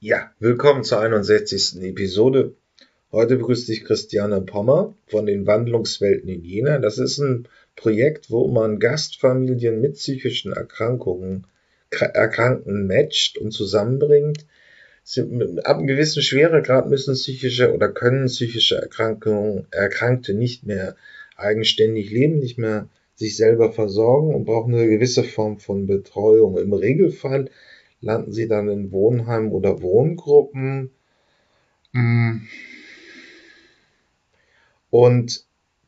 Ja, willkommen zur 61. Episode. Heute begrüßt dich Christiane Pommer von den Wandlungswelten in Jena. Das ist ein Projekt, wo man Gastfamilien mit psychischen Erkrankten matcht und zusammenbringt. Ab einem gewissen Schweregrad müssen können psychische Erkrankte nicht mehr eigenständig leben, nicht mehr sich selber versorgen und brauchen eine gewisse Form von Betreuung. Im Regelfall landen sie dann in Wohnheimen oder Wohngruppen. Und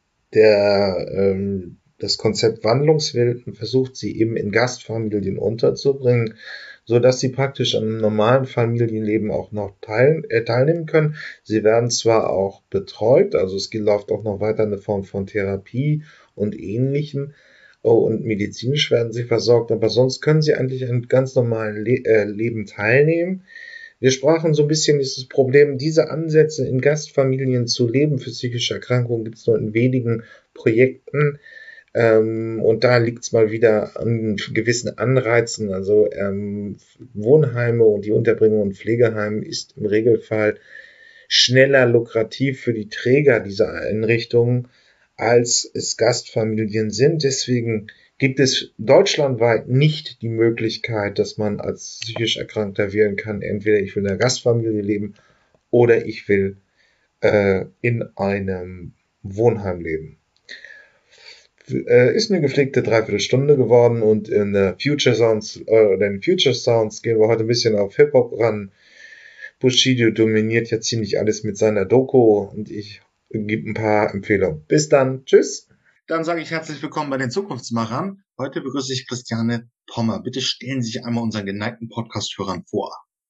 das Konzept Wandlungswelten versucht sie eben in Gastfamilien unterzubringen, so dass sie praktisch an einem normalen Familienleben auch noch teilnehmen können. Sie werden zwar auch betreut, also es läuft auch noch weiter eine Form von Therapie und Ähnlichem, und medizinisch werden sie versorgt, aber sonst können sie eigentlich an ganz normalen Leben teilnehmen. Wir sprachen so ein bisschen dieses Problem, diese Ansätze in Gastfamilien zu leben für psychische Erkrankungen gibt es nur in wenigen Projekten. Und da liegt es mal wieder an gewissen Anreizen. Also Wohnheime und die Unterbringung in Pflegeheimen ist im Regelfall schneller lukrativ für die Träger dieser Einrichtungen, als es Gastfamilien sind. Deswegen gibt es deutschlandweit nicht die Möglichkeit, dass man als psychisch Erkrankter wählen kann, entweder ich will in einer Gastfamilie leben oder ich will in einem Wohnheim leben. Ist eine gepflegte Dreiviertelstunde geworden und in Future Sounds gehen wir heute ein bisschen auf Hip-Hop ran. Bushido dominiert ja ziemlich alles mit seiner Doku und ich gebe ein paar Empfehlungen. Bis dann. Tschüss. Dann sage ich herzlich willkommen bei den Zukunftsmachern. Heute begrüße ich Christiane Pommer. Bitte stellen Sie sich einmal unseren geneigten Podcast-Hörern vor.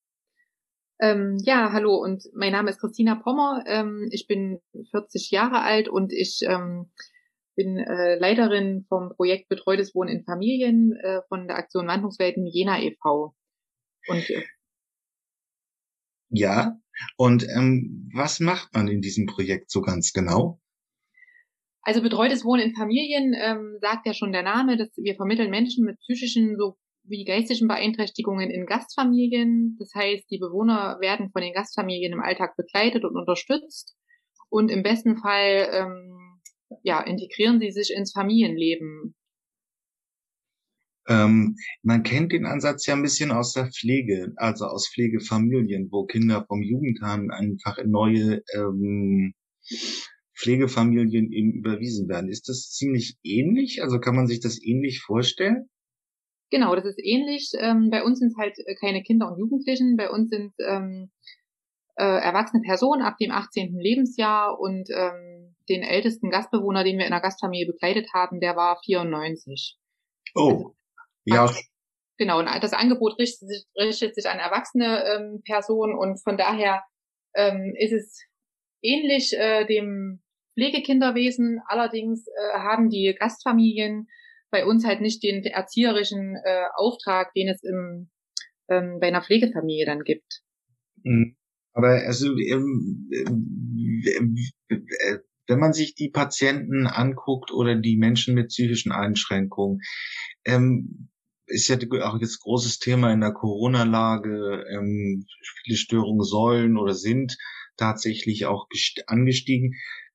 Ja, hallo und mein Name ist Christina Pommer. Ich bin 40 Jahre alt und ich bin Leiterin vom Projekt Betreutes Wohnen in Familien von der Aktion Wandlungswelten Jena e.V. Und ja, und was macht man in diesem Projekt so ganz genau? Also betreutes Wohnen in Familien sagt ja schon der Name, dass wir vermitteln Menschen mit psychischen sowie geistigen Beeinträchtigungen in Gastfamilien. Das heißt, die Bewohner werden von den Gastfamilien im Alltag begleitet und unterstützt und im besten Fall integrieren sie sich ins Familienleben. Man kennt den Ansatz ja ein bisschen aus der Pflege, also aus Pflegefamilien, wo Kinder vom Jugendamt einfach in neue Pflegefamilien eben überwiesen werden. Ist das ziemlich ähnlich? Also kann man sich das ähnlich vorstellen? Genau, das ist ähnlich. Bei uns sind es halt keine Kinder und Jugendlichen. Bei uns sind erwachsene Personen ab dem 18. Lebensjahr und den ältesten Gastbewohner, den wir in der Gastfamilie begleitet haben, der war 94. Oh, also, ja. Genau, und das Angebot richtet sich an erwachsene Personen und von daher ist es ähnlich dem Pflegekinderwesen. Allerdings haben die Gastfamilien bei uns halt nicht den erzieherischen Auftrag, den es bei einer Pflegefamilie dann gibt. Aber also wenn man sich die Patienten anguckt oder die Menschen mit psychischen Einschränkungen, ist ja auch jetzt großes Thema in der Corona-Lage. Viele Störungen sollen oder sind tatsächlich auch angestiegen.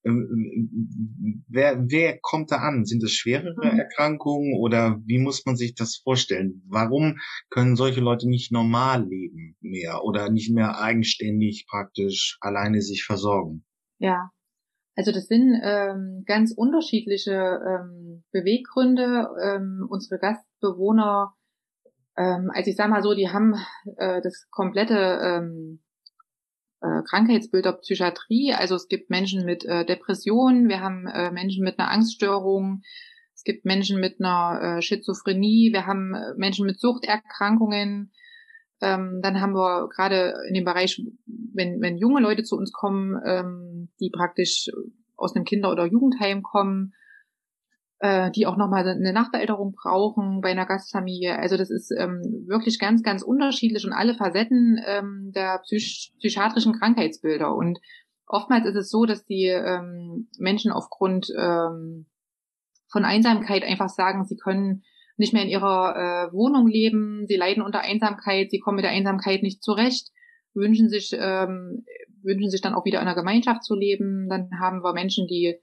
Wer kommt da an? Sind es schwerere Erkrankungen oder wie muss man sich das vorstellen? Warum können solche Leute nicht normal leben mehr oder nicht mehr eigenständig praktisch alleine sich versorgen? Ja, also das sind ganz unterschiedliche Beweggründe. Unsere Gastbewohner, also ich sag mal so, die haben das komplette Krankheitsbild der Psychiatrie. Also es gibt Menschen mit Depressionen, wir haben Menschen mit einer Angststörung, es gibt Menschen mit einer Schizophrenie, wir haben Menschen mit Suchterkrankungen. Dann haben wir gerade in dem Bereich, wenn junge Leute zu uns kommen, die praktisch aus einem Kinder- oder Jugendheim kommen, die auch nochmal eine Nachbeälterung brauchen bei einer Gastfamilie. Also das ist wirklich ganz, ganz unterschiedlich und alle Facetten der psychiatrischen Krankheitsbilder. Und oftmals ist es so, dass die Menschen aufgrund von Einsamkeit einfach sagen, sie können nicht mehr in ihrer Wohnung leben, sie leiden unter Einsamkeit, sie kommen mit der Einsamkeit nicht zurecht wünschen sich dann auch wieder in einer Gemeinschaft zu leben. Dann haben wir Menschen, die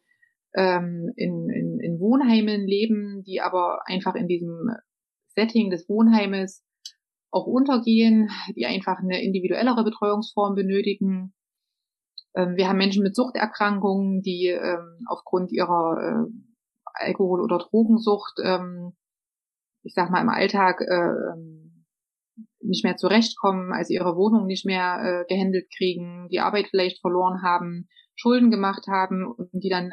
in Wohnheimen leben, die aber einfach in diesem Setting des Wohnheimes auch untergehen, die einfach eine individuellere Betreuungsform benötigen. Wir haben Menschen mit Suchterkrankungen, die aufgrund ihrer Alkohol- oder Drogensucht, ich sag mal, im Alltag nicht mehr zurechtkommen, also ihre Wohnung nicht mehr gehandelt kriegen, die Arbeit vielleicht verloren haben, Schulden gemacht haben und die dann,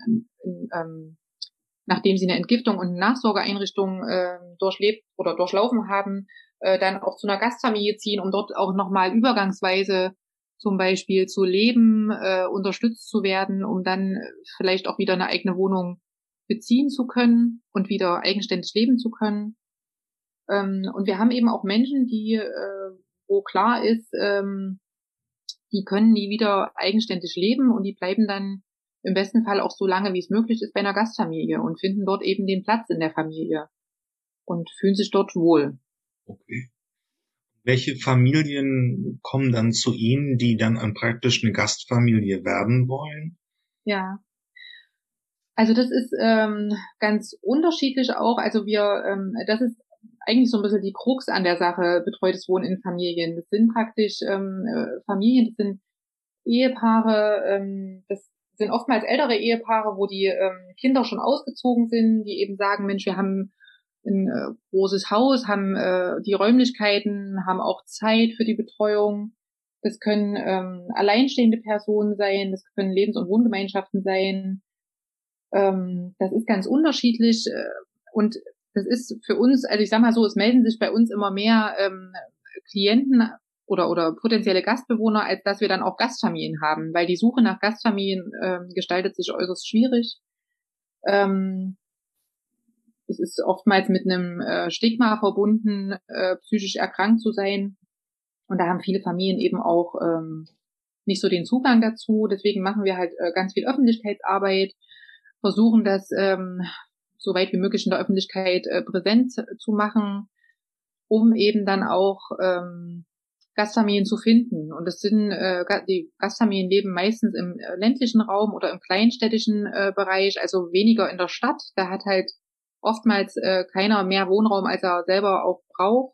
nachdem sie eine Entgiftung und eine Nachsorgeeinrichtung durchlebt oder durchlaufen haben, dann auch zu einer Gastfamilie ziehen, um dort auch nochmal übergangsweise zum Beispiel zu leben, unterstützt zu werden, um dann vielleicht auch wieder eine eigene Wohnung beziehen zu können und wieder eigenständig leben zu können. Und wir haben eben auch Menschen, die, wo klar ist, die können nie wieder eigenständig leben und die bleiben dann im besten Fall auch so lange, wie es möglich ist, bei einer Gastfamilie und finden dort eben den Platz in der Familie und fühlen sich dort wohl. Okay. Welche Familien kommen dann zu Ihnen, die dann praktisch eine Gastfamilie werden wollen? Ja. Also das ist ganz unterschiedlich auch. Also das ist eigentlich so ein bisschen die Krux an der Sache, betreutes Wohnen in Familien. Das sind praktisch Familien, das sind Ehepaare, das sind oftmals ältere Ehepaare, wo die Kinder schon ausgezogen sind, die eben sagen, Mensch, wir haben ein großes Haus, haben die Räumlichkeiten, haben auch Zeit für die Betreuung. Das können alleinstehende Personen sein, das können Lebens- und Wohngemeinschaften sein. Das ist ganz unterschiedlich und das ist für uns, also ich sag mal so, es melden sich bei uns immer mehr Klienten oder potenzielle Gastbewohner, als dass wir dann auch Gastfamilien haben, weil die Suche nach Gastfamilien gestaltet sich äußerst schwierig. Es ist oftmals mit einem Stigma verbunden, psychisch erkrankt zu sein. Und da haben viele Familien eben auch nicht so den Zugang dazu. Deswegen machen wir halt ganz viel Öffentlichkeitsarbeit, versuchen das so weit wie möglich in der Öffentlichkeit präsent zu machen, um eben dann auch Gastfamilien zu finden. Und das sind die Gastfamilien leben meistens im ländlichen Raum oder im kleinstädtischen Bereich, also weniger in der Stadt. Da hat halt oftmals keiner mehr Wohnraum, als er selber auch braucht.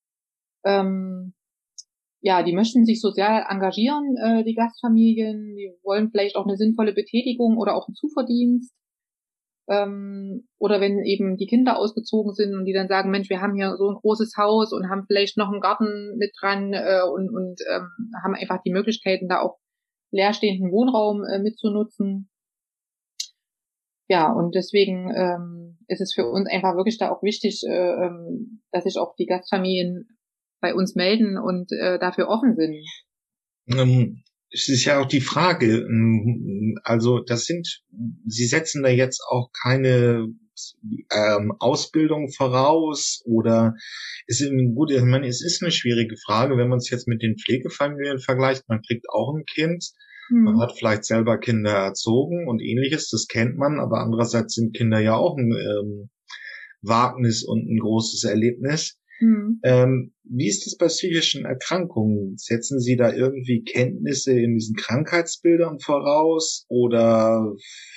Ja, die möchten sich sozial engagieren, die Gastfamilien. Die wollen vielleicht auch eine sinnvolle Betätigung oder auch einen Zuverdienst. Oder wenn eben die Kinder ausgezogen sind und die dann sagen, Mensch, wir haben hier so ein großes Haus und haben vielleicht noch einen Garten mit dran und haben einfach die Möglichkeiten, da auch leerstehenden Wohnraum mitzunutzen. Ja, und deswegen ist es für uns einfach wirklich da auch wichtig, dass sich auch die Gastfamilien bei uns melden und dafür offen sind. Es ist ja auch die Frage, also Sie setzen da jetzt auch keine Ausbildung voraus oder gut, ich meine, es ist eine schwierige Frage, wenn man es jetzt mit den Pflegefamilien vergleicht, man kriegt auch ein Kind, man hat vielleicht selber Kinder erzogen und ähnliches, das kennt man, aber andererseits sind Kinder ja auch ein Wagnis und ein großes Erlebnis. Wie ist das bei psychischen Erkrankungen? Setzen Sie da irgendwie Kenntnisse in diesen Krankheitsbildern voraus oder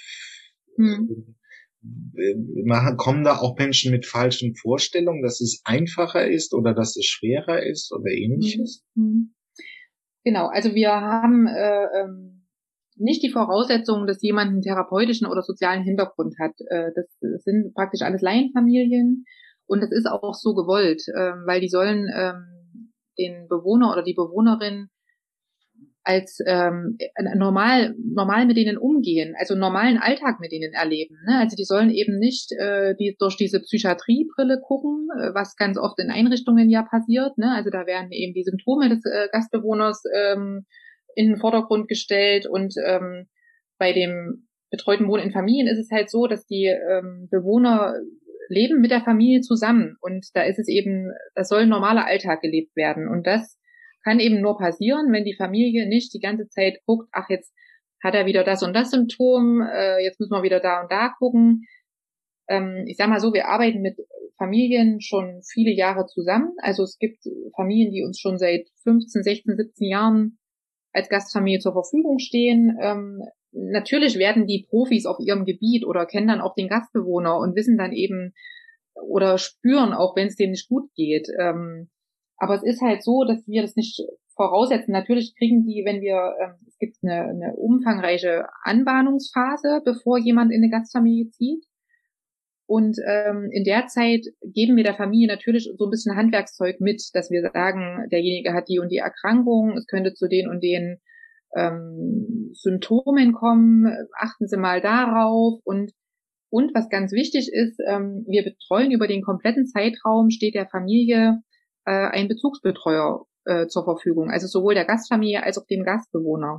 kommen da auch Menschen mit falschen Vorstellungen, dass es einfacher ist oder dass es schwerer ist oder ähnliches? Genau, also wir haben nicht die Voraussetzung, dass jemand einen therapeutischen oder sozialen Hintergrund hat. Das sind praktisch alles Laienfamilien. Und das ist auch so gewollt, weil die sollen den Bewohner oder die Bewohnerin als normal mit denen umgehen, also normalen Alltag mit denen erleben. Ne? Also die sollen eben nicht durch diese Psychiatriebrille gucken, was ganz oft in Einrichtungen ja passiert. Ne? Also da werden eben die Symptome des Gastbewohners in den Vordergrund gestellt und bei dem betreuten Wohnen in Familien ist es halt so, dass die Bewohner leben mit der Familie zusammen und da ist es eben, das soll ein normaler Alltag gelebt werden und das kann eben nur passieren, wenn die Familie nicht die ganze Zeit guckt, ach, jetzt hat er wieder das und das Symptom, jetzt müssen wir wieder da und da gucken. Ich sag mal so, wir arbeiten mit Familien schon viele Jahre zusammen. Also es gibt Familien, die uns schon seit 15, 16, 17 Jahren als Gastfamilie zur Verfügung stehen. Natürlich werden die Profis auf ihrem Gebiet oder kennen dann auch den Gastbewohner und wissen dann eben oder spüren auch, wenn es dem nicht gut geht. Aber es ist halt so, dass wir das nicht voraussetzen. Natürlich kriegen die, wenn wir, es gibt eine umfangreiche Anbahnungsphase, bevor jemand in eine Gastfamilie zieht. Und in der Zeit geben wir der Familie natürlich so ein bisschen Handwerkszeug mit, dass wir sagen, derjenige hat die und die Erkrankung, es könnte zu den und den Symptomen kommen, achten Sie mal darauf. Und was ganz wichtig ist, wir betreuen über den kompletten Zeitraum, steht der Familie ein Bezugsbetreuer zur Verfügung, also sowohl der Gastfamilie als auch dem Gastbewohner.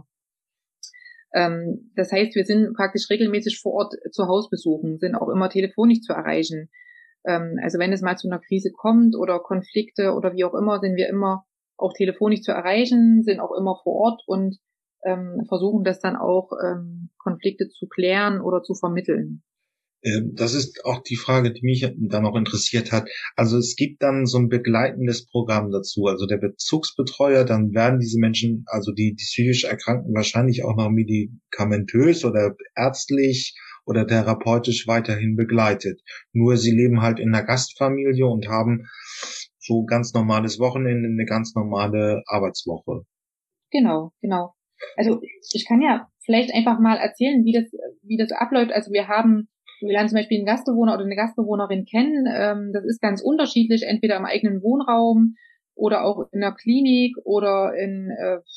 Das heißt, wir sind praktisch regelmäßig vor Ort zu Hausbesuchen, sind auch immer telefonisch zu erreichen. Also wenn es mal zu einer Krise kommt oder Konflikte oder wie auch immer, sind wir immer auch telefonisch zu erreichen, sind auch immer vor Ort und versuchen das dann auch Konflikte zu klären oder zu vermitteln. Das ist auch die Frage, die mich dann auch interessiert hat. Also es gibt dann so ein begleitendes Programm dazu. Also der Bezugsbetreuer, dann werden diese Menschen, also die psychisch Erkrankten, wahrscheinlich auch noch medikamentös oder ärztlich oder therapeutisch weiterhin begleitet. Nur sie leben halt in einer Gastfamilie und haben so ganz normales Wochenende, eine ganz normale Arbeitswoche. Genau. Also ich kann ja vielleicht einfach mal erzählen, wie das abläuft. Also wir lernen zum Beispiel einen Gastbewohner oder eine Gastbewohnerin kennen. Das ist ganz unterschiedlich, entweder im eigenen Wohnraum oder auch in der Klinik oder in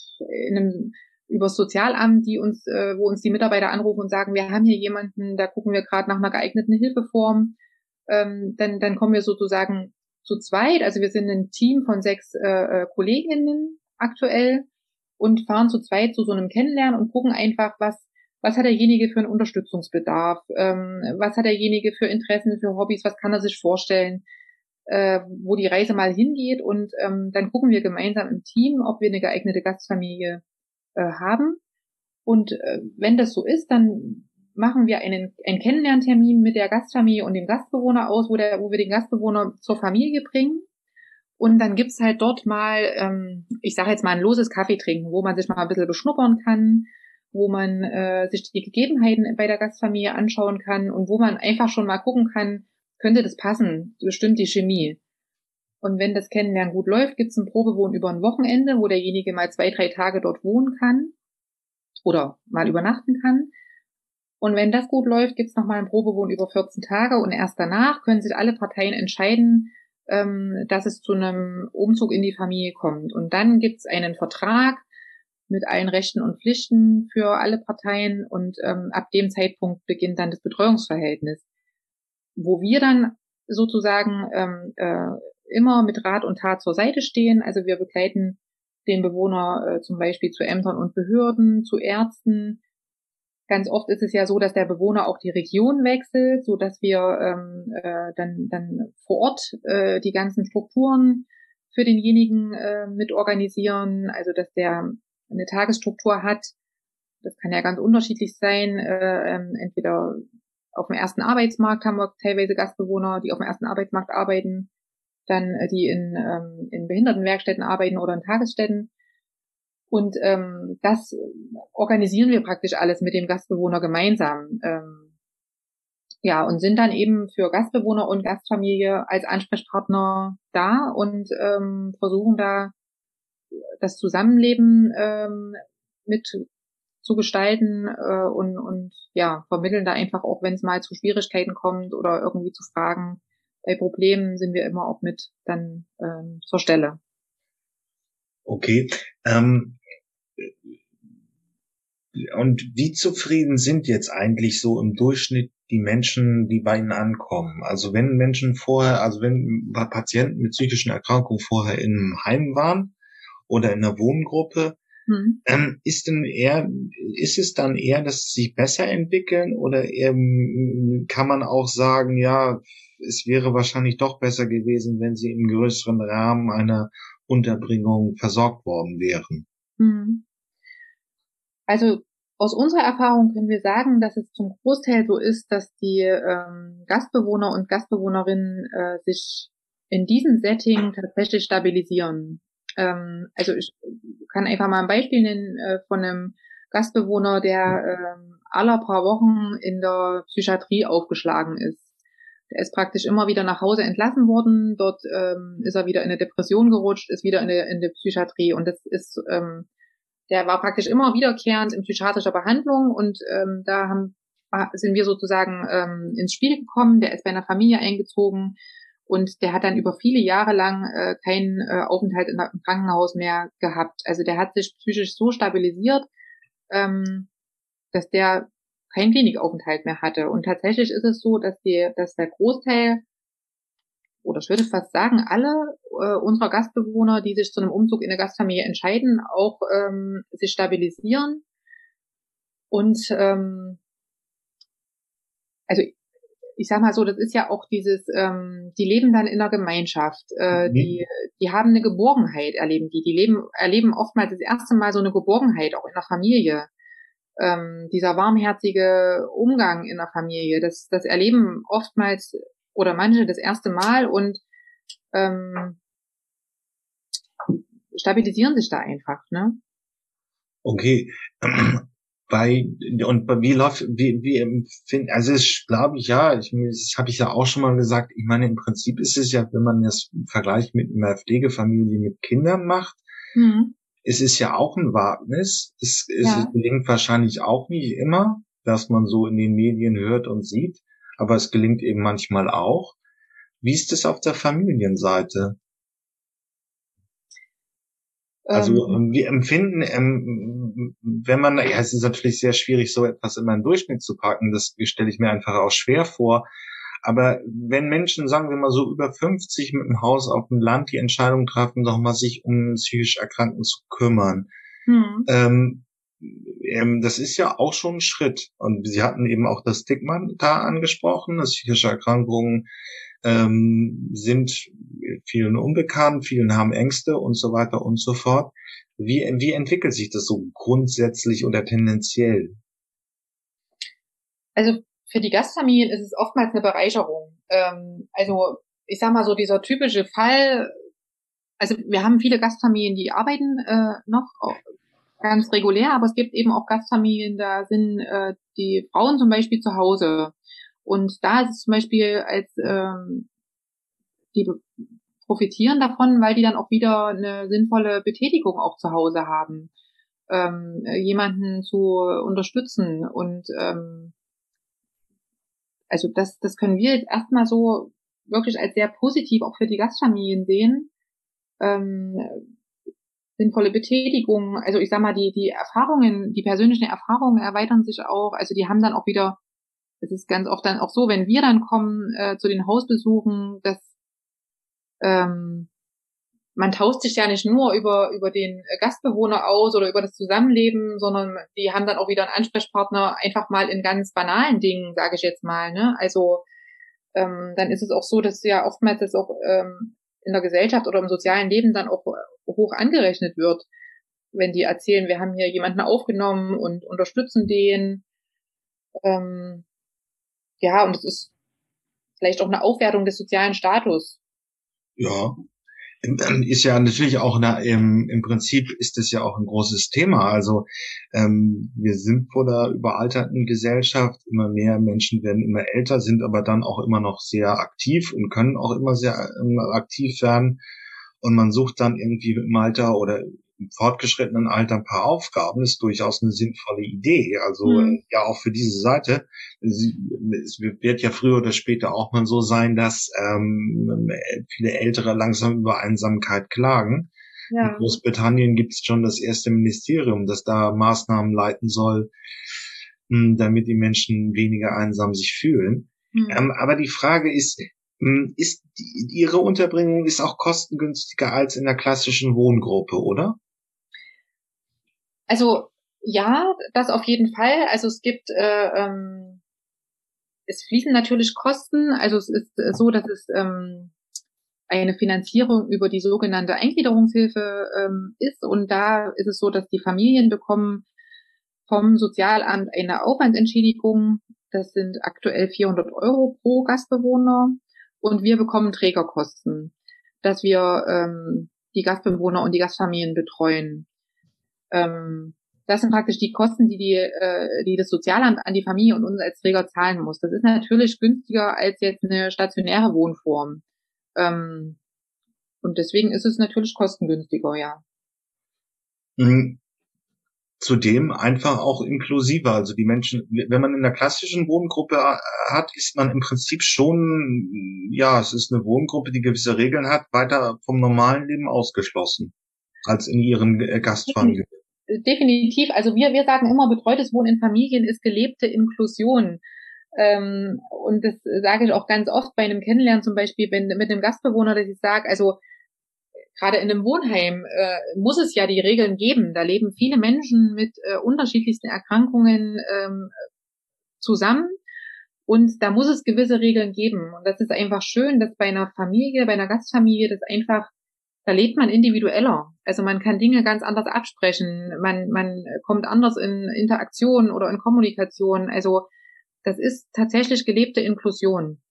einem übers Sozialamt, wo uns die Mitarbeiter anrufen und sagen, wir haben hier jemanden, da gucken wir gerade nach einer geeigneten Hilfeform. Dann kommen wir sozusagen zu zweit. Also wir sind ein Team von 6 Kolleginnen aktuell und fahren zu zweit zu so einem Kennenlernen und gucken einfach, was hat derjenige für einen Unterstützungsbedarf, was hat derjenige für Interessen, für Hobbys, was kann er sich vorstellen, wo die Reise mal hingeht und dann gucken wir gemeinsam im Team, ob wir eine geeignete Gastfamilie haben und wenn das so ist, dann machen wir einen Kennenlerntermin mit der Gastfamilie und dem Gastbewohner aus, wo wir den Gastbewohner zur Familie bringen. Und dann gibt's halt dort mal, ich sage jetzt mal ein loses Kaffee trinken, wo man sich mal ein bisschen beschnuppern kann, wo man sich die Gegebenheiten bei der Gastfamilie anschauen kann und wo man einfach schon mal gucken kann, könnte das passen, bestimmt die Chemie. Und wenn das Kennenlernen gut läuft, gibt's ein Probewohnen über ein Wochenende, wo derjenige mal 2, 3 Tage dort wohnen kann oder mal übernachten kann. Und wenn das gut läuft, gibt's noch mal ein Probewohnen über 14 Tage und erst danach können sich alle Parteien entscheiden, dass es zu einem Umzug in die Familie kommt. Und dann gibt's einen Vertrag mit allen Rechten und Pflichten für alle Parteien und ab dem Zeitpunkt beginnt dann das Betreuungsverhältnis, wo wir dann sozusagen immer mit Rat und Tat zur Seite stehen. Also wir begleiten den Bewohner zum Beispiel zu Ämtern und Behörden, zu Ärzten. Ganz oft ist es ja so, dass der Bewohner auch die Region wechselt, so dass wir dann vor Ort die ganzen Strukturen für denjenigen mit organisieren. Also dass der eine Tagesstruktur hat. Das kann ja ganz unterschiedlich sein. Entweder auf dem ersten Arbeitsmarkt haben wir teilweise Gastbewohner, die auf dem ersten Arbeitsmarkt arbeiten, dann die in Behindertenwerkstätten arbeiten oder in Tagesstätten. Und das organisieren wir praktisch alles mit dem Gastbewohner gemeinsam. Ja, und sind dann eben für Gastbewohner und Gastfamilie als Ansprechpartner da und versuchen da das Zusammenleben mit zu gestalten und ja, vermitteln da einfach auch, wenn es mal zu Schwierigkeiten kommt oder irgendwie zu Fragen. Bei Problemen sind wir immer auch mit dann zur Stelle. Okay. Und wie zufrieden sind jetzt eigentlich so im Durchschnitt die Menschen, die bei Ihnen ankommen? Also wenn wenn Patienten mit psychischen Erkrankungen vorher in einem Heim waren oder in einer Wohngruppe, ist es dann eher, dass sie sich besser entwickeln oder kann man auch sagen, ja, es wäre wahrscheinlich doch besser gewesen, wenn sie im größeren Rahmen einer Unterbringung versorgt worden wären? Also Aus unserer Erfahrung können wir sagen, dass es zum Großteil so ist, dass die Gastbewohner und Gastbewohnerinnen sich in diesem Setting tatsächlich stabilisieren. Also ich kann einfach mal ein Beispiel nennen von einem Gastbewohner, der alle paar Wochen in der Psychiatrie aufgeschlagen ist. Der ist praktisch immer wieder nach Hause entlassen worden. Dort ist er wieder in eine Depression gerutscht, ist wieder in der Psychiatrie. Und das ist, der war praktisch immer wiederkehrend in psychiatrischer Behandlung. Und sind wir sozusagen ins Spiel gekommen. Der ist bei einer Familie eingezogen. Und der hat dann über viele Jahre lang keinen Aufenthalt im Krankenhaus mehr gehabt. Also der hat sich psychisch so stabilisiert, dass der keinen Klinikaufenthalt mehr hatte. Und tatsächlich ist es so, dass der Großteil, oder ich würde fast sagen, alle unserer Gastbewohner, die sich zu einem Umzug in eine Gastfamilie entscheiden, auch sich stabilisieren. Und also ich sag mal so, das ist ja auch dieses, die leben dann in einer Gemeinschaft, die haben eine Geborgenheit, erleben erleben oftmals das erste Mal so eine Geborgenheit auch in der Familie. Dieser warmherzige Umgang in der Familie, das erleben oftmals oder manche das erste Mal und stabilisieren sich da einfach, ne? Okay. Wie empfinden, also es glaube ich ja, das habe ich ja auch schon mal gesagt, ich meine, im Prinzip ist es ja, wenn man das im Vergleich mit einer Pflegefamilie mit Kindern macht, es ist ja auch ein Wagnis. Es gelingt wahrscheinlich auch nicht immer, dass man so in den Medien hört und sieht, aber es gelingt eben manchmal auch. Wie ist es auf der Familienseite? Also wir empfinden, wenn man, ja, es ist natürlich sehr schwierig, so etwas immer in den Durchschnitt zu packen, das stelle ich mir einfach auch schwer vor. Aber wenn Menschen, sagen wir mal so über 50 mit dem Haus auf dem Land die Entscheidung treffen, doch mal sich um psychisch Erkrankten zu kümmern, das ist ja auch schon ein Schritt. Und Sie hatten eben auch das Stigma da angesprochen, dass psychische Erkrankungen sind vielen unbekannt, vielen haben Ängste und so weiter und so fort. Wie entwickelt sich das so grundsätzlich oder tendenziell? Also für die Gastfamilien ist es oftmals eine Bereicherung. Also ich sag mal so, dieser typische Fall, also wir haben viele Gastfamilien, die arbeiten noch ganz regulär, aber es gibt eben auch Gastfamilien, da sind die Frauen zum Beispiel zu Hause. Und da ist es zum Beispiel die profitieren davon, weil die dann auch wieder eine sinnvolle Betätigung auch zu Hause haben, jemanden zu unterstützen. Und also das können wir jetzt erstmal so wirklich als sehr positiv auch für die Gastfamilien sehen. Sinnvolle Betätigung, also ich sag mal, die Erfahrungen, die persönlichen Erfahrungen erweitern sich auch, also die haben dann auch wieder, es ist ganz oft dann auch so, wenn wir dann kommen zu den Hausbesuchen, dass man tauscht sich ja nicht nur über den Gastbewohner aus oder über das Zusammenleben, sondern die haben dann auch wieder einen Ansprechpartner einfach mal in ganz banalen Dingen, sage ich jetzt mal, ne? Also dann ist es auch so, dass ja oftmals das auch in der Gesellschaft oder im sozialen Leben dann auch hoch angerechnet wird, wenn die erzählen, wir haben hier jemanden aufgenommen und unterstützen den. Ja, und es ist vielleicht auch eine Aufwertung des sozialen Status. Ja, ist ja natürlich auch im Prinzip ist es ja auch ein großes Thema. Also wir sind vor der überalterten Gesellschaft, immer mehr Menschen werden immer älter, sind aber dann auch immer noch sehr aktiv und können auch immer sehr aktiv werden. Und man sucht dann irgendwie im Alter oder im fortgeschrittenen Alter ein paar Aufgaben, ist durchaus eine sinnvolle Idee. Also ja, auch für diese Seite. Es wird ja früher oder später auch mal so sein, dass viele Ältere langsam über Einsamkeit klagen. Ja. In Großbritannien gibt es schon das erste Ministerium, das da Maßnahmen leiten soll, damit die Menschen weniger einsam sich fühlen. Aber die Frage ist Ihre Unterbringung ist auch kostengünstiger als in der klassischen Wohngruppe, oder? Also ja, das auf jeden Fall. Also es gibt, es fließen natürlich Kosten. Also es ist so, dass es eine Finanzierung über die sogenannte Eingliederungshilfe ist. Und da ist es so, dass die Familien bekommen vom Sozialamt eine Aufwandsentschädigung. Das sind aktuell 400 € pro Gastbewohner. Und wir bekommen Trägerkosten, dass wir die Gastbewohner und die Gastfamilien betreuen. Das sind praktisch die Kosten, die das Sozialamt an die Familie und uns als Träger zahlen muss. Das ist natürlich günstiger als jetzt eine stationäre Wohnform. Und deswegen ist es natürlich kostengünstiger, ja. Zudem einfach auch inklusiver. Also die Menschen, wenn man in einer klassischen Wohngruppe hat, ist man im Prinzip schon, ja, es ist eine Wohngruppe, die gewisse Regeln hat, weiter vom normalen Leben ausgeschlossen als in ihren Gastfamilien. Definitiv. Also wir sagen immer, betreutes Wohnen in Familien ist gelebte Inklusion. Und das sage ich auch ganz oft bei einem Kennenlernen, zum Beispiel mit einem Gastbewohner, dass ich sage, also gerade in einem Wohnheim muss es ja die Regeln geben. Da leben viele Menschen mit unterschiedlichsten Erkrankungen zusammen. Und da muss es gewisse Regeln geben. Und das ist einfach schön, dass bei einer Familie, bei einer Gastfamilie, das einfach, da lebt man individueller. Also man kann Dinge ganz anders absprechen. Man kommt anders in Interaktion oder in Kommunikation. Also das ist tatsächlich gelebte Inklusion.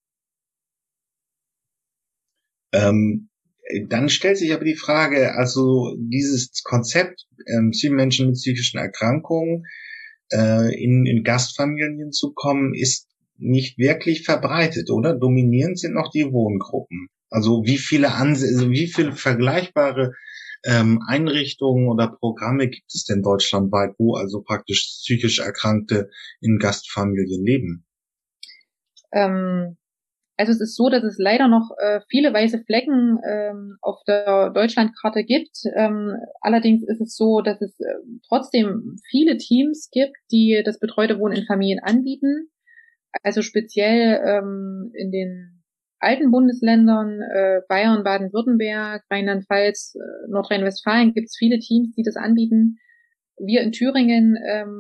Dann stellt sich aber die Frage, also dieses Konzept, Menschen mit psychischen Erkrankungen in Gastfamilien zu kommen, ist nicht wirklich verbreitet, oder? Dominierend sind noch die Wohngruppen. Also wie viele vergleichbare Einrichtungen oder Programme gibt es denn deutschlandweit, wo also praktisch psychisch Erkrankte in Gastfamilien leben? Also es ist so, dass es leider noch viele weiße Flecken auf der Deutschlandkarte gibt. Allerdings ist es so, dass es trotzdem viele Teams gibt, die das betreute Wohnen in Familien anbieten. Also speziell in den alten Bundesländern, Bayern, Baden-Württemberg, Rheinland-Pfalz, Nordrhein-Westfalen gibt es viele Teams, die das anbieten. Wir in Thüringen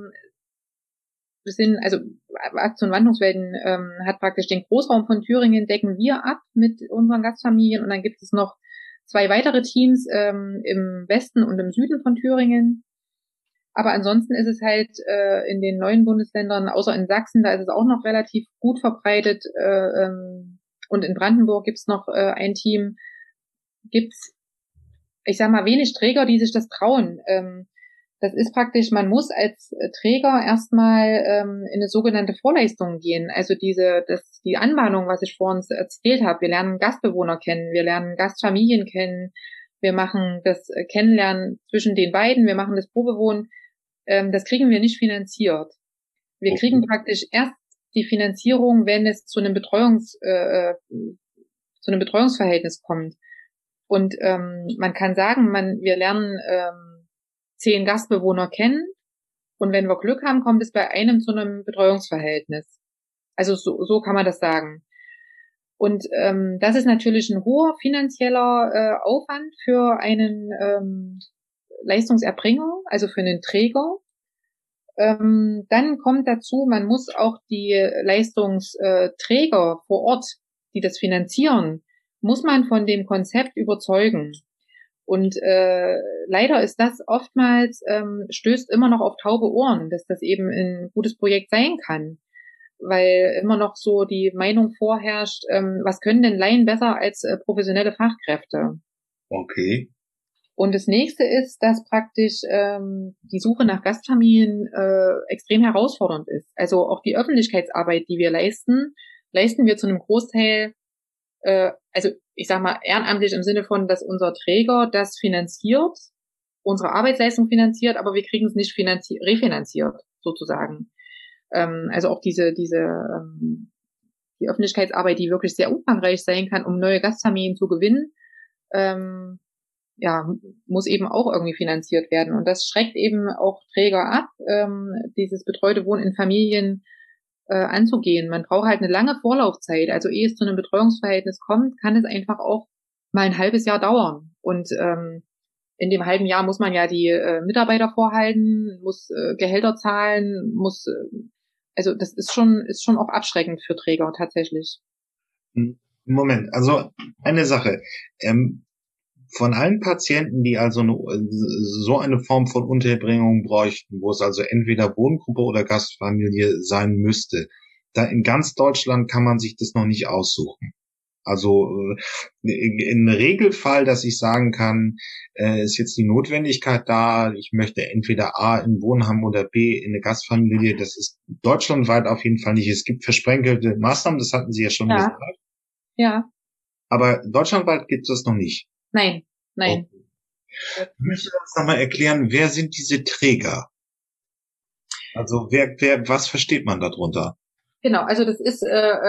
also Aktion Wandlungswelten hat praktisch den Großraum von Thüringen, decken wir ab mit unseren Gastfamilien, und dann gibt es noch 2 weitere Teams im Westen und im Süden von Thüringen. Aber ansonsten ist es halt in den neuen Bundesländern, außer in Sachsen, da ist es auch noch relativ gut verbreitet, und in Brandenburg gibt's noch ein Team, gibt's, ich sag mal, wenig Träger, die sich das trauen. Das ist praktisch, man muss als Träger erstmal in eine sogenannte Vorleistung gehen. Also die Anbahnung, was ich vorhin erzählt habe. Wir lernen Gastbewohner kennen, wir lernen Gastfamilien kennen, wir machen das Kennenlernen zwischen den beiden, wir machen das Probewohnen. Das kriegen wir nicht finanziert. Wir kriegen praktisch erst die Finanzierung, wenn es zu einem Betreuungsverhältnis kommt. Und man kann sagen, wir lernen 10 Gastbewohner kennen, und wenn wir Glück haben, kommt es bei einem zu einem Betreuungsverhältnis. Also so kann man das sagen. Und das ist natürlich ein hoher finanzieller Aufwand für einen Leistungserbringer, also für einen Träger. Dann kommt dazu, man muss auch die Leistungsträger vor Ort, die das finanzieren, muss man von dem Konzept überzeugen. Und leider ist das oftmals, stößt immer noch auf taube Ohren, dass das eben ein gutes Projekt sein kann. Weil immer noch so die Meinung vorherrscht, was können denn Laien besser als professionelle Fachkräfte? Okay. Und das nächste ist, dass praktisch die Suche nach Gastfamilien extrem herausfordernd ist. Also auch die Öffentlichkeitsarbeit, die wir leisten wir zu einem Großteil, also ich sag mal ehrenamtlich im Sinne von, dass unser Träger das finanziert, unsere Arbeitsleistung finanziert, aber wir kriegen es nicht refinanziert sozusagen. Also auch die Öffentlichkeitsarbeit, die wirklich sehr umfangreich sein kann, um neue Gastfamilien zu gewinnen, muss eben auch irgendwie finanziert werden. Und das schreckt eben auch Träger ab, dieses betreute Wohnen in Familien anzugehen. Man braucht halt eine lange Vorlaufzeit. Also ehe es zu einem Betreuungsverhältnis kommt, kann es einfach auch mal ein halbes Jahr dauern. Und in dem halben Jahr muss man ja die Mitarbeiter vorhalten, muss Gehälter zahlen, also das ist schon auch abschreckend für Träger tatsächlich. Moment, also eine Sache. Von allen Patienten, die also so eine Form von Unterbringung bräuchten, wo es also entweder Wohngruppe oder Gastfamilie sein müsste, da in ganz Deutschland kann man sich das noch nicht aussuchen. Also im Regelfall, dass ich sagen kann, ist jetzt die Notwendigkeit da, ich möchte entweder A in Wohnheim oder B in eine Gastfamilie, das ist deutschlandweit auf jeden Fall nicht. Es gibt versprenkelte Maßnahmen, das hatten Sie ja schon gesagt. Ja. Aber deutschlandweit gibt es das noch nicht. Nein. Okay. Ich möchte uns nochmal erklären, wer sind diese Träger? Also was versteht man darunter? Genau, also das ist,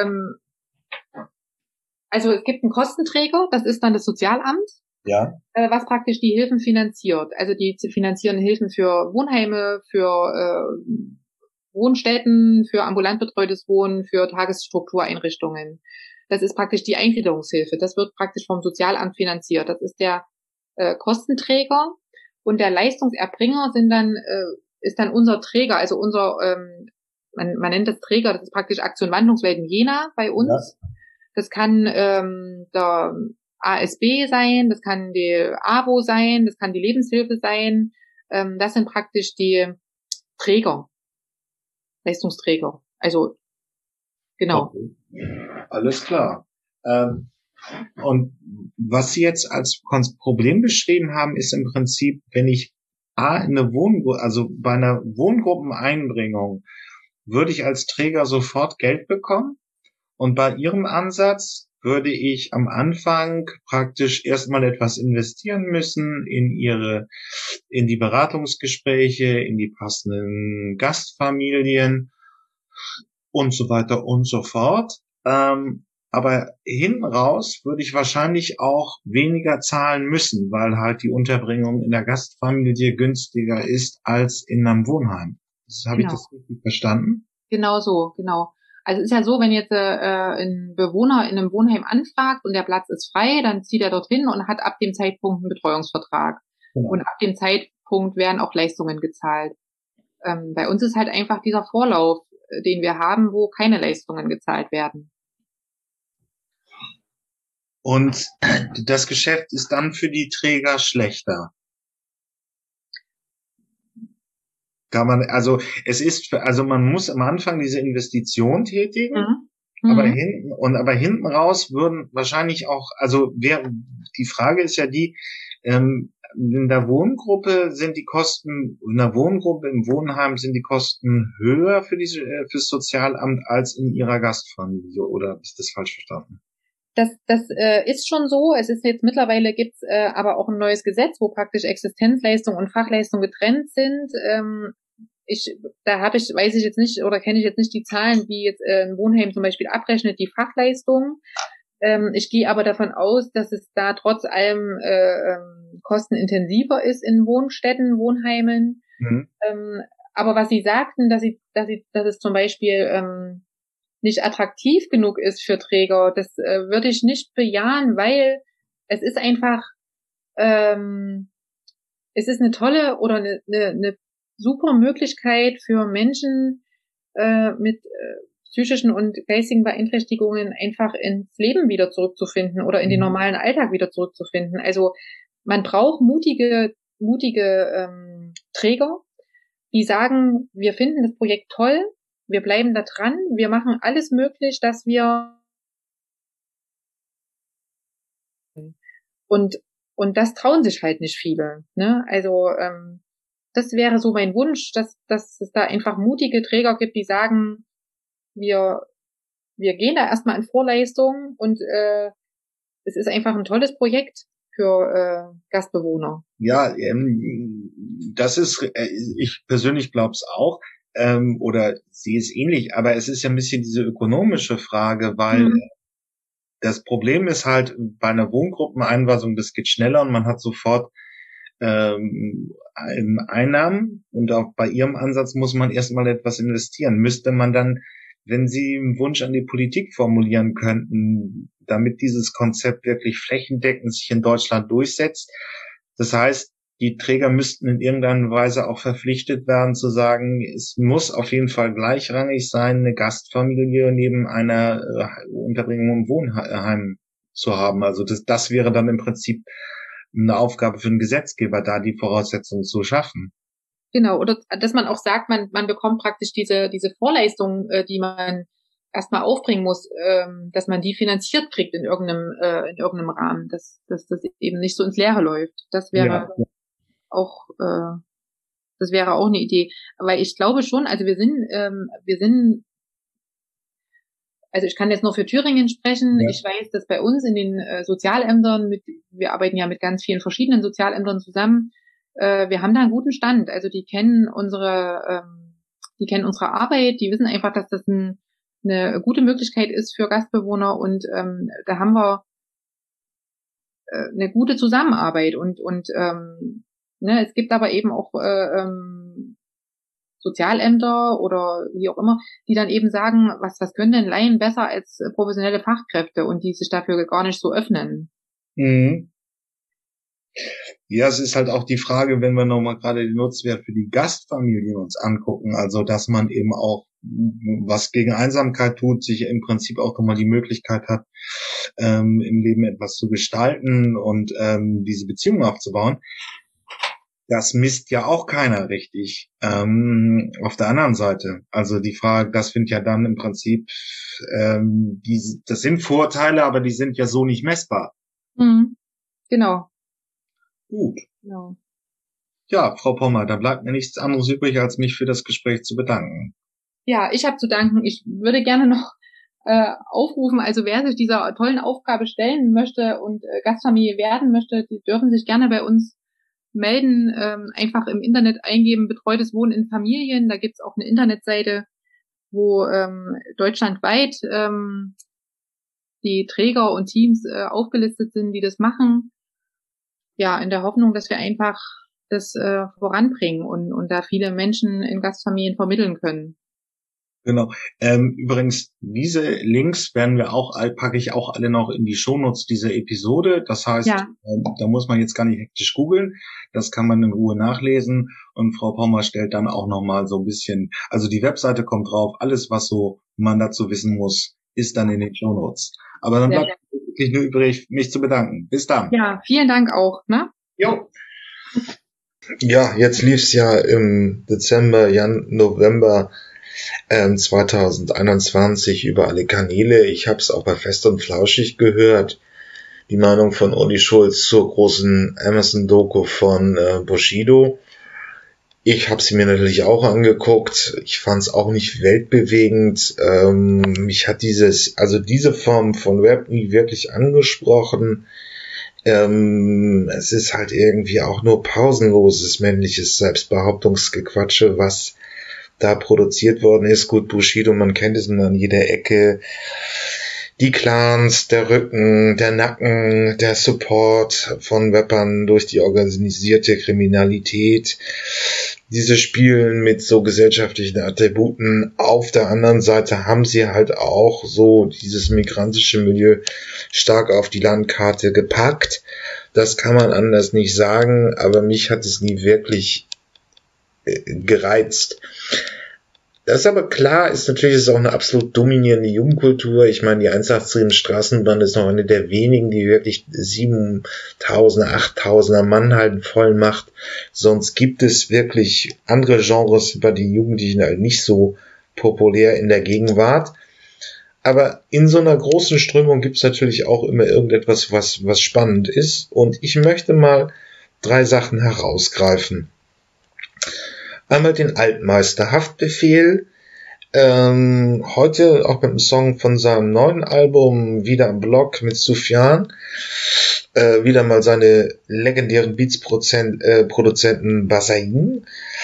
also es gibt einen Kostenträger, das ist dann das Sozialamt, ja, was praktisch die Hilfen finanziert. Also die finanzieren Hilfen für Wohnheime, für Wohnstätten, für ambulant betreutes Wohnen, für Tagesstruktureinrichtungen. Das ist praktisch die Eingliederungshilfe. Das wird praktisch vom Sozialamt finanziert. Das ist der Kostenträger, und der Leistungserbringer ist dann unser Träger, also unser, man nennt das Träger, das ist praktisch Aktion Wandlungswelten Jena bei uns. Ja. Das kann der ASB sein, das kann die AWO sein, das kann die Lebenshilfe sein. Das sind praktisch die Träger, Leistungsträger. Also genau. Okay. Alles klar. Und was Sie jetzt als Problem beschrieben haben, ist im Prinzip, wenn ich also bei einer Wohngruppeneinbringung würde ich als Träger sofort Geld bekommen, und bei Ihrem Ansatz würde ich am Anfang praktisch erstmal etwas investieren müssen in die Beratungsgespräche, in die passenden Gastfamilien und so weiter und so fort. Aber hinten raus würde ich wahrscheinlich auch weniger zahlen müssen, weil halt die Unterbringung in der Gastfamilie günstiger ist als in einem Wohnheim. Habe ich das richtig verstanden? Genau so, genau. Also es ist ja so, wenn jetzt ein Bewohner in einem Wohnheim anfragt und der Platz ist frei, dann zieht er dorthin und hat ab dem Zeitpunkt einen Betreuungsvertrag. Genau. Und ab dem Zeitpunkt werden auch Leistungen gezahlt. Bei uns ist halt einfach dieser Vorlauf, den wir haben, wo keine Leistungen gezahlt werden. Und das Geschäft ist dann für die Träger schlechter. Man muss am Anfang diese Investition tätigen, aber hinten raus würden wahrscheinlich auch, die Frage ist ja die, in der Wohngruppe sind die Kosten, in der Wohngruppe im Wohnheim sind die Kosten höher fürs Sozialamt als in ihrer Gastfamilie, oder ist das falsch verstanden? Das ist schon so. Es ist jetzt mittlerweile gibt's aber auch ein neues Gesetz, wo praktisch Existenzleistung und Fachleistung getrennt sind. Weiß ich jetzt nicht oder kenne ich jetzt nicht die Zahlen, wie jetzt ein Wohnheim zum Beispiel abrechnet die Fachleistung. Ich gehe aber davon aus, dass es da trotz allem kostenintensiver ist in Wohnstätten, Wohnheimen. Mhm. Aber was Sie sagten, dass es zum Beispiel nicht attraktiv genug ist für Träger, das würde ich nicht bejahen, weil es ist einfach, es ist eine tolle oder eine super Möglichkeit für Menschen mit psychischen und geistigen Beeinträchtigungen einfach ins Leben wieder zurückzufinden oder in den normalen Alltag wieder zurückzufinden. Also man braucht mutige Träger, die sagen, wir finden das Projekt toll, wir bleiben da dran, wir machen alles möglich, dass wir und das trauen sich halt nicht viele. Ne? Also das wäre so mein Wunsch, dass es da einfach mutige Träger gibt, die sagen, wir gehen da erstmal in Vorleistung und es ist einfach ein tolles Projekt für Gastbewohner. Ja, ich persönlich glaube es auch. Oder sehe es ähnlich, aber es ist ja ein bisschen diese ökonomische Frage, weil das Problem ist halt, bei einer Wohngruppeneinweisung, das geht schneller und man hat sofort Einnahmen, und auch bei Ihrem Ansatz muss man erstmal etwas investieren. Müsste man dann, wenn Sie einen Wunsch an die Politik formulieren könnten, damit dieses Konzept wirklich flächendeckend sich in Deutschland durchsetzt, das heißt, die Träger müssten in irgendeiner Weise auch verpflichtet werden zu sagen, es muss auf jeden Fall gleichrangig sein, eine Gastfamilie neben einer Unterbringung im Wohnheim zu haben. Also das wäre dann im Prinzip eine Aufgabe für den Gesetzgeber, da die Voraussetzungen zu schaffen. Genau, oder dass man auch sagt, man bekommt praktisch diese Vorleistung, die man erstmal aufbringen muss, dass man die finanziert kriegt in irgendeinem Rahmen, dass das eben nicht so ins Leere läuft. Das wäre auch eine Idee. Aber ich glaube schon, also wir sind, also ich kann jetzt nur für Thüringen sprechen. Ja. Ich weiß, dass bei uns in den Sozialämtern, wir arbeiten ja mit ganz vielen verschiedenen Sozialämtern zusammen, wir haben da einen guten Stand. Also die kennen unsere Arbeit, die wissen einfach, dass das eine gute Möglichkeit ist für Gastbewohner, und da haben wir eine gute Zusammenarbeit, und ne, es gibt aber eben auch Sozialämter oder wie auch immer, die dann eben sagen, was können denn Laien besser als professionelle Fachkräfte, und die sich dafür gar nicht so öffnen. Mhm. Ja, es ist halt auch die Frage, wenn wir nochmal gerade den Nutzwert für die Gastfamilien uns angucken, also dass man eben auch was gegen Einsamkeit tut, sich im Prinzip auch nochmal die Möglichkeit hat, im Leben etwas zu gestalten und diese Beziehung aufzubauen. Das misst ja auch keiner richtig. Auf der anderen Seite, also die Frage, das sind ja dann im Prinzip, das sind Vorteile, aber die sind ja so nicht messbar. Mhm. Genau. Gut. Genau. Ja, Frau Pommer, da bleibt mir nichts anderes übrig, als mich für das Gespräch zu bedanken. Ja, ich habe zu danken. Ich würde gerne noch aufrufen, also wer sich dieser tollen Aufgabe stellen möchte und Gastfamilie werden möchte, die dürfen sich gerne bei uns melden, einfach im Internet eingeben, betreutes Wohnen in Familien. Da gibt's auch eine Internetseite, wo deutschlandweit die Träger und Teams aufgelistet sind, die das machen. Ja, in der Hoffnung, dass wir einfach das voranbringen und da viele Menschen in Gastfamilien vermitteln können. Genau. Übrigens, diese Links packe ich auch alle noch in die Shownotes dieser Episode. Das heißt, da muss man jetzt gar nicht hektisch googeln. Das kann man in Ruhe nachlesen. Und Frau Pommer stellt dann auch nochmal so ein bisschen, also die Webseite kommt drauf. Alles, was so man dazu wissen muss, ist dann in den Shownotes. Aber dann bleibt wirklich nur übrig, mich zu bedanken. Bis dann. Ja, vielen Dank auch, ne? Jo. Ja, jetzt lief's ja im Dezember, November 2021 über alle Kanäle. Ich habe es auch bei Fest und Flauschig gehört. Die Meinung von Uli Schulz zur großen Amazon-Doku von Bushido. Ich habe sie mir natürlich auch angeguckt. Ich fand es auch nicht weltbewegend. Mich hat diese Form von Rap nie wirklich angesprochen. Es ist halt irgendwie auch nur pausenloses männliches Selbstbehauptungsgequatsche, was da produziert worden ist. Gut, Bushido, man kennt es an jeder Ecke. Die Clans, der Rücken, der Nacken, der Support von Rappern durch die organisierte Kriminalität. Diese spielen mit so gesellschaftlichen Attributen. Auf der anderen Seite haben sie halt auch so dieses migrantische Milieu stark auf die Landkarte gepackt. Das kann man anders nicht sagen, aber mich hat es nie wirklich gereizt. Das ist aber klar, ist auch eine absolut dominierende Jugendkultur. Ich meine, die 187 Straßenbahn ist noch eine der wenigen, die wirklich 7.000, 8.000er Mann halt voll macht. Sonst gibt es wirklich andere Genres, bei den Jugendlichen halt nicht so populär in der Gegenwart. Aber in so einer großen Strömung gibt es natürlich auch immer irgendetwas, was spannend ist. Und ich möchte mal 3 Sachen herausgreifen. Einmal den Altmeister Haftbefehl, heute auch mit einem Song von seinem neuen Album wieder am Block mit Sufjan, wieder mal seine legendären Beats-Produzenten Basain.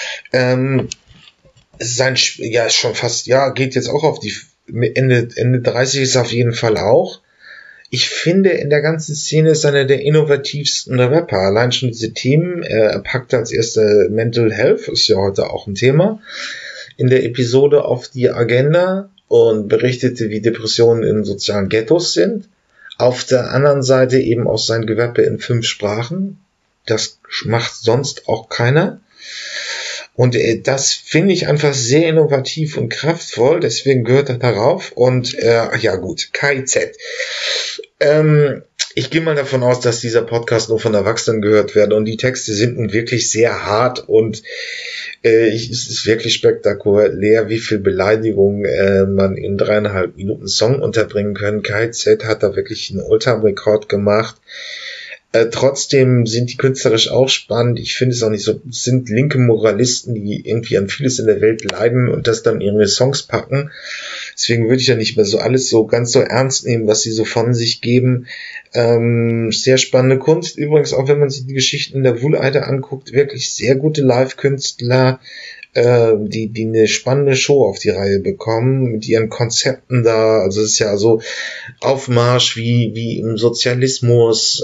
Ist schon fast, geht jetzt auch auf die Ende 30 ist auf jeden Fall auch. Ich finde, in der ganzen Szene ist einer der innovativsten Rapper. Allein schon diese Themen. Er packte als erste Mental Health, ist ja heute auch ein Thema, in der Episode auf die Agenda und berichtete, wie Depressionen in sozialen Ghettos sind. Auf der anderen Seite eben auch sein Gewerbe in 5 Sprachen. Das macht sonst auch keiner. Und das finde ich einfach sehr innovativ und kraftvoll, deswegen gehört er darauf. Und KIZ. Ich gehe mal davon aus, dass dieser Podcast nur von Erwachsenen gehört wird und die Texte sind nun wirklich sehr hart und es ist wirklich spektakulär, wie viel Beleidigung man in 3,5 Minuten Song unterbringen kann. KZ hat da wirklich einen All-Time-Rekord gemacht. Trotzdem sind die künstlerisch auch spannend. Ich finde es auch nicht so, es sind linke Moralisten, die irgendwie an vieles in der Welt leiden und das dann in ihre Songs packen. Deswegen würde ich ja nicht mehr so alles so ganz so ernst nehmen, was sie so von sich geben. Sehr spannende Kunst. Übrigens auch, wenn man sich die Geschichten der Wuhleide anguckt, wirklich sehr gute Live-Künstler, die eine spannende Show auf die Reihe bekommen, mit ihren Konzepten da, also es ist ja so Aufmarsch wie im Sozialismus,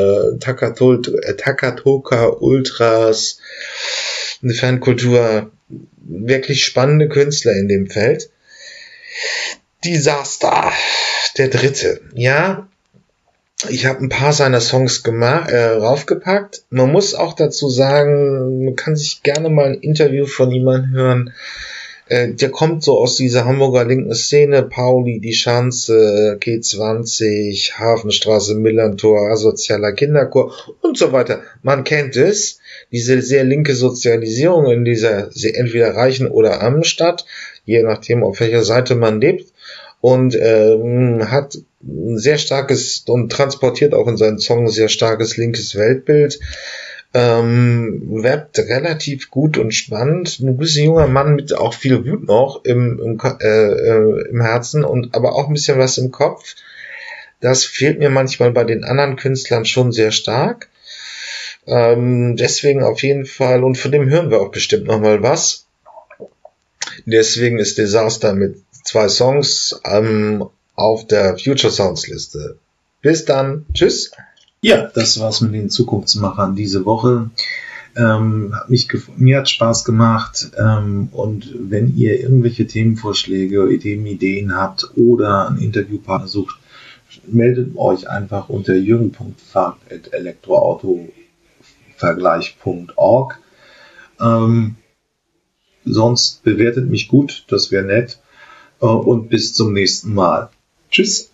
Takatoka Ultras, eine Fankultur, wirklich spannende Künstler in dem Feld. Disaster, der dritte, ja, ich habe ein paar seiner Songs raufgepackt. Man muss auch dazu sagen, man kann sich gerne mal ein Interview von jemandem hören. Der kommt so aus dieser Hamburger linken Szene. Pauli, die Schanze, G20, Hafenstraße, Millantor, asozialer Kinderchor und so weiter. Man kennt es. Diese sehr linke Sozialisierung in dieser entweder reichen oder armen Stadt, je nachdem, auf welcher Seite man lebt. Und hat ein sehr starkes und transportiert auch in seinen Songs ein sehr starkes linkes Weltbild. Rappt relativ gut und spannend. Ein bisschen junger Mann mit auch viel Wut noch im Herzen und aber auch ein bisschen was im Kopf. Das fehlt mir manchmal bei den anderen Künstlern schon sehr stark. Deswegen auf jeden Fall, und von dem hören wir auch bestimmt nochmal was. Deswegen ist Disaster mit 2 Songs auf der Future Sounds Liste. Bis dann. Tschüss. Ja, das war's mit den Zukunftsmachern diese Woche. Mir hat Spaß gemacht. Und wenn ihr irgendwelche Themenvorschläge, Ideen habt oder einen Interviewpartner sucht, meldet euch einfach unter jürgen.fahrt@elektroautovergleich.org. Sonst bewertet mich gut, das wäre nett. Und bis zum nächsten Mal. Tschüss.